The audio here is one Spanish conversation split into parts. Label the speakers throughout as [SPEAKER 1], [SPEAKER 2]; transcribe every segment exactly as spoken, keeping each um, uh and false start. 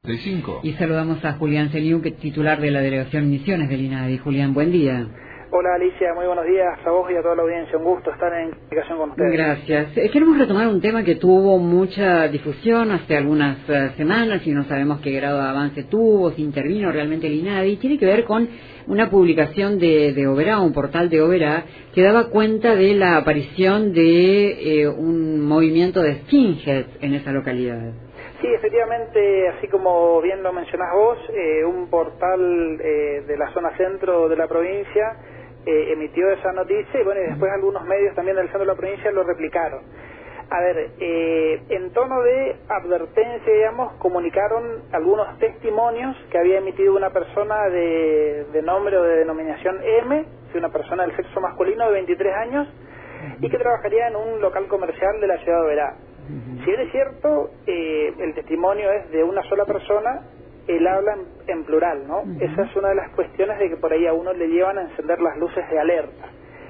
[SPEAKER 1] Y saludamos a Julián Seliu, que es titular de la Delegación Misiones del INADI. Julián, buen día.
[SPEAKER 2] Hola Alicia, muy buenos días a vos y a toda la audiencia. Un gusto estar en comunicación con ustedes.
[SPEAKER 1] Gracias. Eh, queremos retomar un tema que tuvo mucha difusión hace algunas uh, semanas y no sabemos qué grado de avance tuvo, si intervino realmente el INADI. Tiene que ver con una publicación de, de Oberá, un portal de Oberá, que daba cuenta de la aparición de eh, un movimiento de skinheads en esa localidad.
[SPEAKER 2] Sí, efectivamente, así como bien lo mencionás vos, eh, un portal eh, de la zona centro de la provincia eh, emitió esa noticia y bueno, y después algunos medios también del centro de la provincia lo replicaron. A ver, eh, en tono de advertencia, digamos, comunicaron algunos testimonios que había emitido una persona de, de nombre o de denominación M, una persona del sexo masculino de veintitrés años y que trabajaría en un local comercial de la ciudad de Oberá. Si bien es cierto, eh, el testimonio es de una sola persona, él habla en, en plural, ¿no? Uh-huh. Esa es una de las cuestiones de que por ahí a uno le llevan a encender las luces de alerta.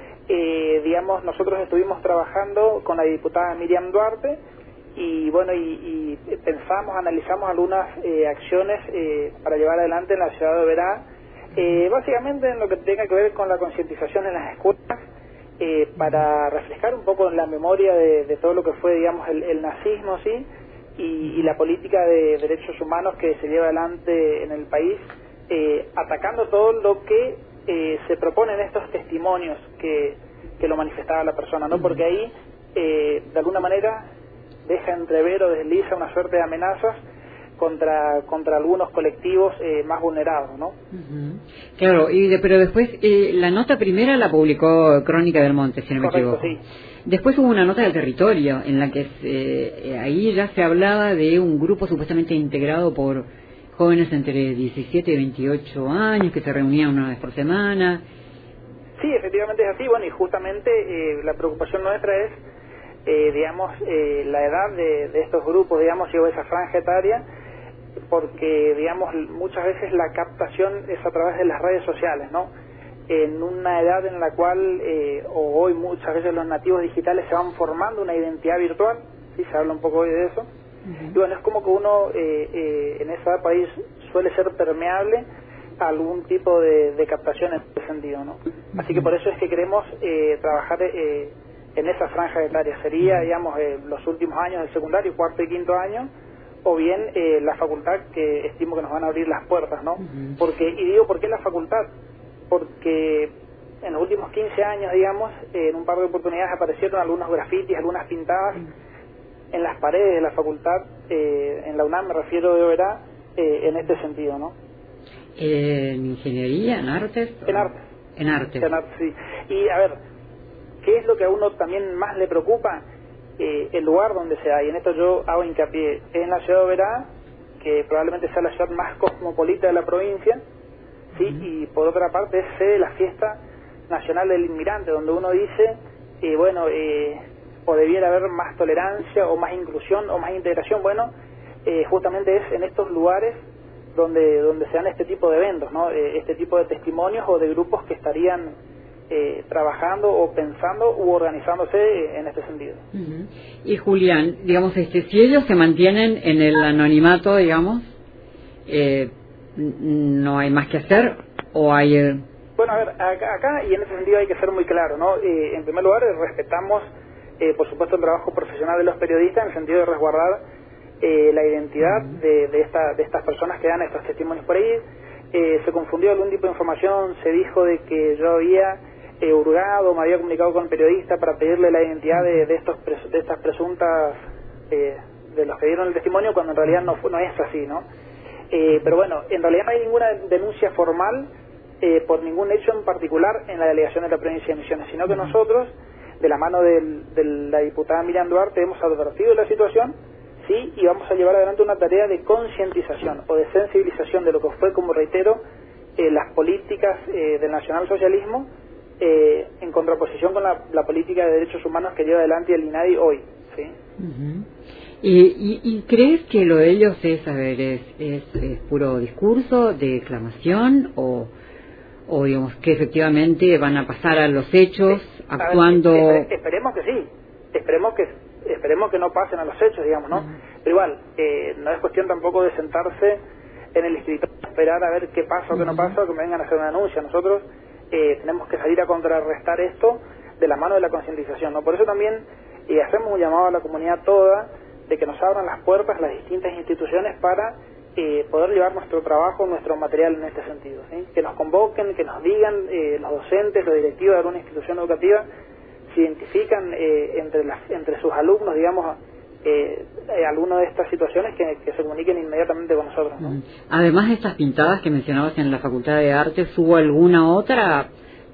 [SPEAKER 2] Eh, digamos, nosotros estuvimos trabajando con la diputada Miriam Duarte y bueno, y, y pensamos, analizamos algunas eh, acciones eh, para llevar adelante en la ciudad de Oberá, eh, básicamente en lo que tenga que ver con la concientización en las escuelas, Eh, para reflejar un poco en la memoria de, de todo lo que fue, digamos, el, el nazismo, ¿sí? Y, y la política de derechos humanos que se lleva adelante en el país, eh, atacando todo lo que eh, se propone en estos testimonios que, que lo manifestaba la persona, ¿no? Porque ahí, eh, de alguna manera, deja entrever o desliza una suerte de amenazas contra contra algunos colectivos eh, más vulnerados, ¿no? Uh-huh.
[SPEAKER 1] Claro, y de, pero después eh, la nota primera la publicó Crónica del Monte, si no me
[SPEAKER 2] Correcto,
[SPEAKER 1] equivoco.
[SPEAKER 2] Sí.
[SPEAKER 1] Después hubo una nota del Territorio en la que eh, ahí ya se hablaba de un grupo supuestamente integrado por jóvenes entre diecisiete y veintiocho años que se reunían una vez por semana.
[SPEAKER 2] Sí, efectivamente es así. Bueno, y justamente eh, la preocupación nuestra es eh, digamos, eh, la edad de, de estos grupos, digamos, y esa franja etaria, porque, digamos, muchas veces la captación es a través de las redes sociales, ¿no? En una edad en la cual, eh, o hoy muchas veces los nativos digitales se van formando una identidad virtual, ¿sí? Se habla un poco hoy de eso, uh-huh. Y bueno, es como que uno eh, eh, en esa país suele ser permeable a algún tipo de, de captación en ese sentido, ¿no? Uh-huh. Así que por eso es que queremos eh, trabajar eh, en esa franja etaria, sería, digamos, eh, los últimos años del secundario, cuarto y quinto año, o bien eh, la facultad, que estimo que nos van a abrir las puertas, ¿no? Uh-huh. Porque, y digo, ¿por qué la facultad? Porque en los últimos quince años, digamos, eh, en un par de oportunidades aparecieron algunos grafitis, algunas pintadas uh-huh. en las paredes de la facultad, eh, en la UNAM me refiero de Oberá, eh, en este sentido, ¿no?
[SPEAKER 1] ¿En ingeniería, en artes?
[SPEAKER 2] En artes.
[SPEAKER 1] En artes.
[SPEAKER 2] En artes, sí. Y a ver, ¿qué es lo que a uno también más le preocupa? Eh, el lugar donde se da, y en esto yo hago hincapié, es en la ciudad de Oberá, que probablemente sea la ciudad más cosmopolita de la provincia, ¿sí? Uh-huh. Y por otra parte es sede de la fiesta nacional del inmigrante, donde uno dice, eh, bueno, eh, o debiera haber más tolerancia, o más inclusión, o más integración. Bueno, eh, justamente es en estos lugares donde donde se dan este tipo de eventos, ¿no? Eh, este tipo de testimonios o de grupos que estarían Eh, trabajando o pensando u organizándose en este sentido.
[SPEAKER 1] Uh-huh. Y Julián, digamos, este, si ellos se mantienen en el anonimato, digamos, eh, ¿no hay más que hacer o hay...? Eh...
[SPEAKER 2] Bueno, a ver, acá, acá y en ese sentido hay que ser muy claro, ¿no? Eh, en primer lugar, respetamos, eh, por supuesto, el trabajo profesional de los periodistas en el sentido de resguardar eh, la identidad uh-huh. de, de, esta, de estas personas que dan estos testimonios por ahí. Eh, se confundió algún tipo de información, se dijo de que yo había eh, hurgado, me había comunicado con el periodista para pedirle la identidad de, de estos pres, de estas presuntas, eh, de los que dieron el testimonio, cuando en realidad no, no es así, ¿no? Eh, pero bueno, en realidad no hay ninguna denuncia formal eh, por ningún hecho en particular en la delegación de la provincia de Misiones, sino que nosotros, de la mano del, de la diputada Miriam Duarte, hemos advertido la situación, sí, y vamos a llevar adelante una tarea de concientización o de sensibilización de lo que fue, como reitero, eh, las políticas eh, del nacionalsocialismo eh, en contraposición con la, la política de derechos humanos que lleva adelante el INADI hoy, ¿sí?
[SPEAKER 1] Uh-huh. ¿Y, y, ¿Y crees que lo de ellos es, a ver, es, es, es puro discurso, declamación, o, o digamos que efectivamente van a pasar a los hechos
[SPEAKER 2] sí.
[SPEAKER 1] actuando?
[SPEAKER 2] A ver, esper, esperemos que sí, esperemos que esperemos que no pasen a los hechos, digamos, ¿no? Uh-huh. Pero igual, eh, no es cuestión tampoco de sentarse en el escritorio, esperar a ver qué pasa o qué no pasa, o que me vengan a hacer una denuncia. Nosotros eh, tenemos que salir a contrarrestar esto de la mano de la concientización, ¿no? Por eso también eh, hacemos un llamado a la comunidad toda de que nos abran las puertas las distintas instituciones para eh, poder llevar nuestro trabajo, nuestro material en este sentido, ¿sí? Que nos convoquen, que nos digan eh, los docentes, los directivos de alguna institución educativa, si identifican eh, entre, las, entre sus alumnos, digamos, eh, eh, alguna de estas situaciones, que, que se comuniquen inmediatamente con nosotros, ¿no?
[SPEAKER 1] Además de estas pintadas que mencionabas en la Facultad de Artes, ¿hubo alguna otra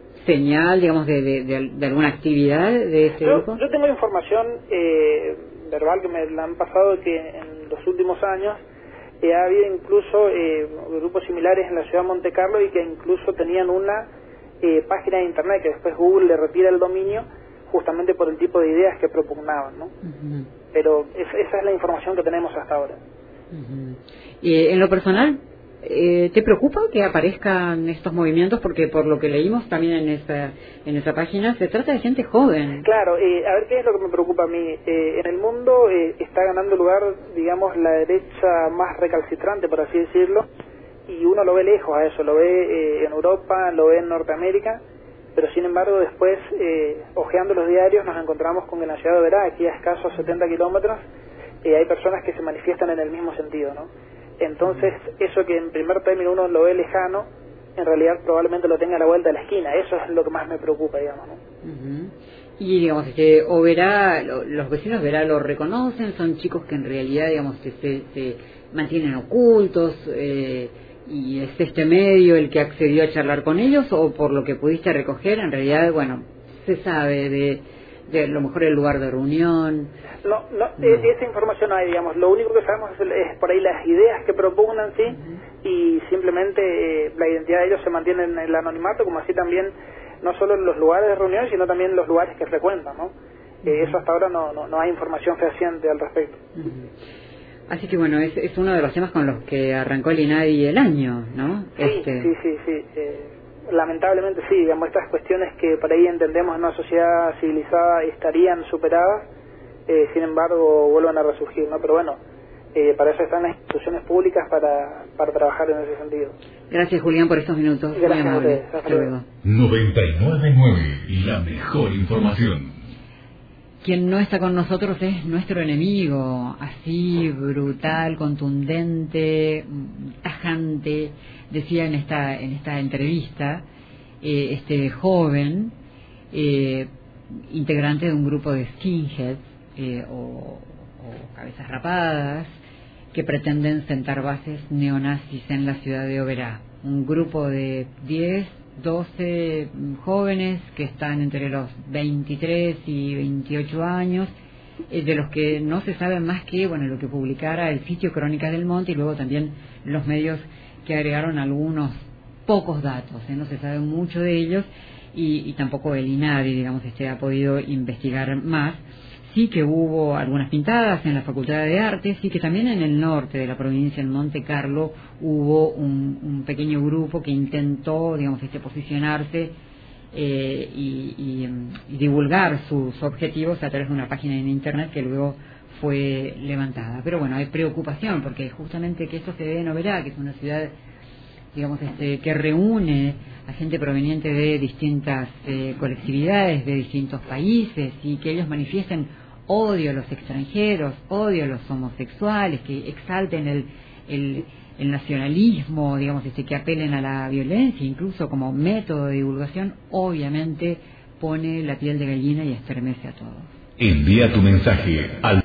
[SPEAKER 1] señal, digamos, de, de, de, de alguna actividad de este
[SPEAKER 2] yo,
[SPEAKER 1] grupo?
[SPEAKER 2] Yo tengo información eh, verbal que me la han pasado, que en los últimos años eh, ha habido incluso eh, grupos similares en la ciudad de Monte Carlo, y que incluso tenían una eh, página de internet que después Google le retira el dominio justamente por el tipo de ideas que propugnaban, ¿no? Uh-huh. Pero es, esa es la información que tenemos hasta ahora.
[SPEAKER 1] Uh-huh. Y en lo personal, eh, ¿te preocupa que aparezcan estos movimientos? Porque por lo que leímos también en esa en esa página, se trata de gente joven.
[SPEAKER 2] Claro, eh, a ver, ¿qué es lo que me preocupa a mí? Eh, en el mundo eh, está ganando lugar, digamos, la derecha más recalcitrante, por así decirlo, y uno lo ve lejos a eso, lo ve eh, en Europa, lo ve en Norteamérica, pero sin embargo después, eh, hojeando los diarios, nos encontramos con que en la ciudad de Oberá, aquí a escasos setenta kilómetros, eh, hay personas que se manifiestan en el mismo sentido, ¿no? Entonces, eso que en primer término uno lo ve lejano, en realidad probablemente lo tenga a la vuelta de la esquina. Eso es lo que más me preocupa, digamos, ¿no?
[SPEAKER 1] Uh-huh. Y, digamos, este, Oberá, lo, los vecinos de Oberá lo reconocen, son chicos que en realidad, digamos, se, se, se mantienen ocultos, eh, y es este medio el que accedió a charlar con ellos, o por lo que pudiste recoger, en realidad, bueno, se sabe de, de a lo mejor el lugar de reunión.
[SPEAKER 2] No, no, no. Eh, esa información no hay, digamos. Lo único que sabemos es, es por ahí las ideas que propugnan, sí, uh-huh. y simplemente eh, la identidad de ellos se mantiene en el anonimato, como así también, no solo en los lugares de reunión, sino también en los lugares que frecuentan, ¿no? Uh-huh. Eh, eso hasta ahora no, no, no hay información fehaciente al respecto.
[SPEAKER 1] Uh-huh. Así que bueno, es, es uno de los temas con los que arrancó el INADI el año, ¿no?
[SPEAKER 2] Sí,
[SPEAKER 1] este...
[SPEAKER 2] sí, sí, sí. Eh, lamentablemente sí, digamos, estas cuestiones que por ahí entendemos en una sociedad civilizada estarían superadas, eh, sin embargo vuelven a resurgir, ¿no? Pero bueno, eh, para eso están las instituciones públicas para, para trabajar en ese sentido.
[SPEAKER 1] Gracias, Julián, por estos minutos.
[SPEAKER 2] Gracias
[SPEAKER 1] muy
[SPEAKER 2] a
[SPEAKER 1] amable.
[SPEAKER 2] ustedes. Hasta luego.
[SPEAKER 3] noventa y nueve punto nueve, la mejor información.
[SPEAKER 1] Quien no está con nosotros es nuestro enemigo, así brutal, contundente, tajante, decía en esta en esta entrevista, eh, este joven, eh, integrante de un grupo de skinheads eh, o, o cabezas rapadas, que pretenden sentar bases neonazis en la ciudad de Oberá. Un grupo de diez, doce jóvenes que están entre los veintitrés y veintiocho años, eh, de los que no se sabe más que, bueno, lo que publicara el sitio Crónicas del Monte, y luego también los medios que agregaron algunos pocos datos, ¿eh? No se sabe mucho de ellos, y, y tampoco el INADI, digamos, este ha podido investigar más. Sí que hubo algunas pintadas en la Facultad de Artes, y que también en el norte de la provincia, en Monte Carlo, hubo un, un pequeño grupo que intentó, digamos, este posicionarse eh, y, y, y divulgar sus objetivos a través de una página en internet que luego fue levantada. Pero bueno, hay preocupación, porque justamente que esto se ve en Oberá, que es una ciudad, digamos, este, que reúne a gente proveniente de distintas eh, colectividades, de distintos países, y que ellos manifiesten odio a los extranjeros, odio a los homosexuales, que exalten el, el, el nacionalismo, digamos, este, que apelen a la violencia, incluso como método de divulgación, obviamente pone la piel de gallina y estremece a todos.
[SPEAKER 3] Envía tu mensaje al